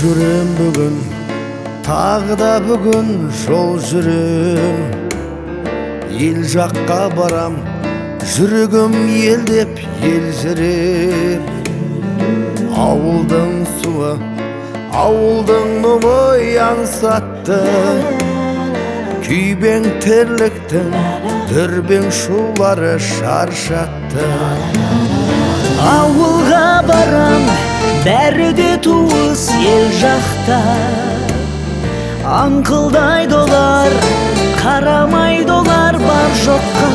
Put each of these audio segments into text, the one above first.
жүрем бүгін, тағы да бүгін жол жүрем. Ел жаққа барам, жүрегім елдеп елжіреп. Ауылдың суы, ауылдың мұңы аңсатты. Күйбең тірліктің дүрбең шулары шаршатты. Ауылға барам, бәрі де туыс ел жақта. Аңқылдайды олар, қарамайды олар бар жоққа.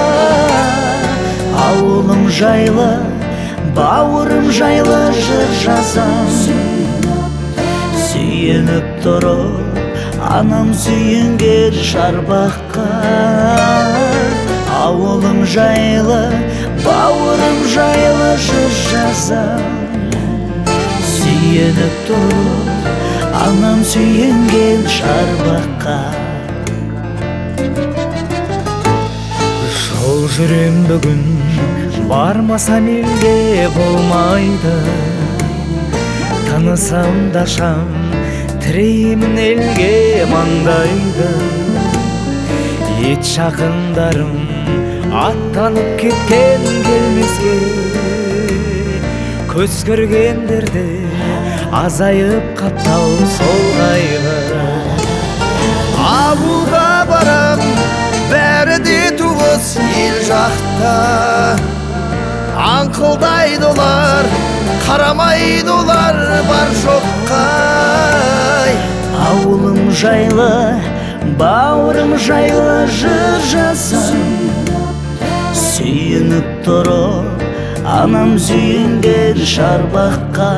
Ауылым жайлы, бауырым жайлы жыр жазам. Сүйеніп тұрып, анам сүйенген шарбаққа. Ауылым жайлы, бауырым жайлы жыр жазам. Сүйеніп тұрып, анам сүйенген шарбаққа. Жол жүрем бүгін, бармасам елге болмайды. Танысам да шам, тіреймін елге маңдайды. Ет жақындарым аттанып кеткен келмеске. Көз көргендерде азайып қаптау сол қайғы. Ауылға барам, бәрі де туыс ел жақта. Аңқылдайды олар, қарамайды олар бар жоққа. Ауылым жайлы, бауырым жайлы жыр жазам. Сүйініп тұрып, анам сүйенген шарбаққа.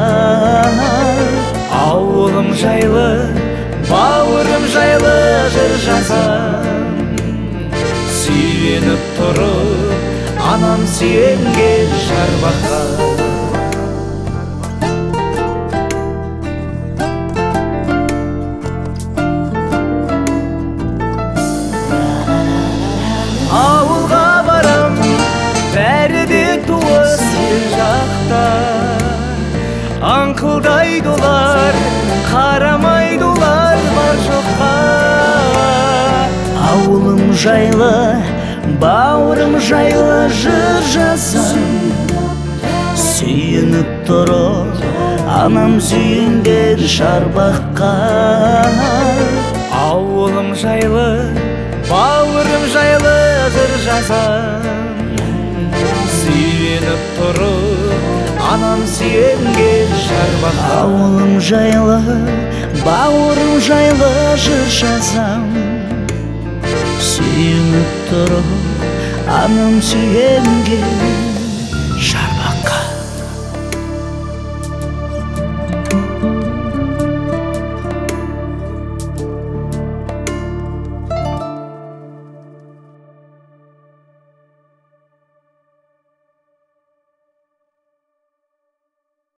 Ауылым жайлы, бауырым жайлы жыр жазам. Сүйеніп тұрып, анам сүйенген шарбаққа. Ауылға барам, бәрі де туыс ел жақта. Аңқылдайды олар, қарамайды олар бар жоққа. Ауылым жайлы, бауырым жайлы жыр жазам. Сүйініп тұрып, анам сүйенген шарбаққа. Ауылым жайлы, бауырым жайлы жыр жазам. Сүйеніп тұрып, анам сүйенген шарбаққа. Ауылым жайлы, бауырым жайлы жыр жазам. Сүйініп тұрып, анам сүйенген